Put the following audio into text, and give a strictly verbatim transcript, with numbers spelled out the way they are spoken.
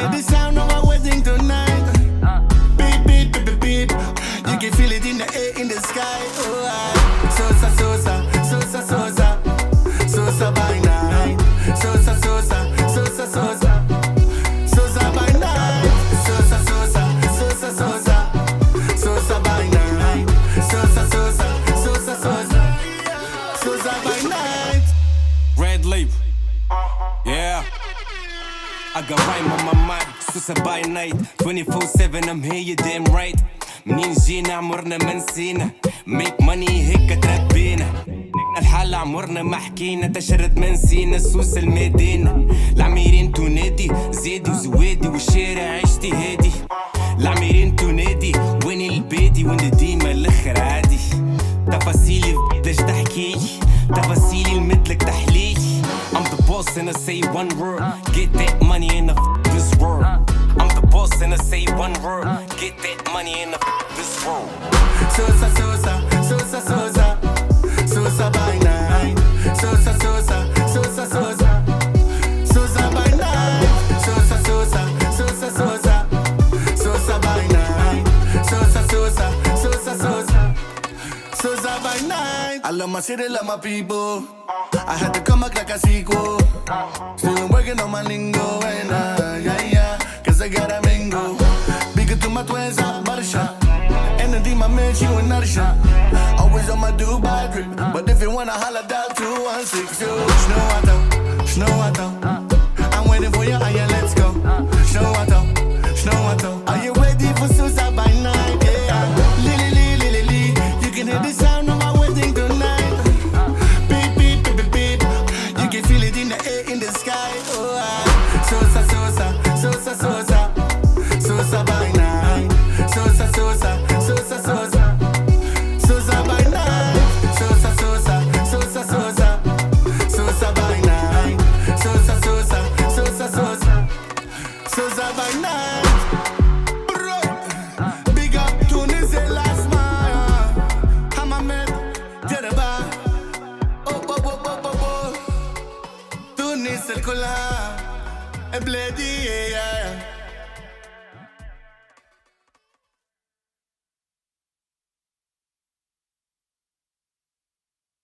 hear the sound of our wedding tonight. Beep, beep, beep, beep, beep. You can feel it in the air, in the sky. Oh, I. Sosa, sosa, sosa, sosa. Sosa by night. Sosa, sosa, sosa, sosa. Sosa by night. Sosa, sosa, sosa, sosa. Sosa by night. Sosa, sosa, sosa, sosa. Sosa by night. Red Leap. Yeah. I got rhyme on my mind. Sosa by night. twenty-four seven I'm here, you damn right. منين جينا عمرنا ما نسينا. Make money هيك تربينا. الحالة عمرنا ما حكينا. تشرد ما نسينا. سوس المدينة. العميرين تنادي. زيدي وزوادي والشارع عشتي هادي. العميرين تنادي. وين البادي وين ديما الاخر عادي. تفاصيلي بداش تحكيلي. تفاصيلي المدلك تحليلي. I'm the boss and I say one word. Get that money and I f this world. I'm the boss and I say one word. Get that money and I f this world. Sosa, sosa, sosa, sosa. Sosa by night. Sosa, sosa, sosa, sosa. Sosa by night. Sosa, sosa, sosa, sosa. Sosa by night. Sosa, sosa, sosa, sosa. Sosa by night. I love my city, love my people. I had to come back like a sequel. Still working on my lingo, and uh, yeah, yeah, cause I gotta mingle. Big to my twins, I'm Marsha. And the my man, you and Narsha. Always on my Dubai trip. But if you wanna holla down two one six, yo. Snow out, snow out. I'm waiting for you, ah, yeah, let's go. Snow out, snow out. Are you ready for Sosa by night? Yeah. Lily, lily, lily, lily. You can hear the sound of my wedding tonight. You can feel it in the air, in the sky. Oh, I. Sosa, sosa, sosa, sosa. Sosa by night. Sosa, sosa, sosa, sosa. Sosa by night. Sosa, sosa, sosa, sosa. Sosa by night. Sosa, sosa, sosa, sosa. Sosa by night. Bro. Big up Tunis et last mile. Hamamed, Jereba. Oh, oh, oh, oh, oh, oh. Tunis el collab. Bledi, yeah, yeah.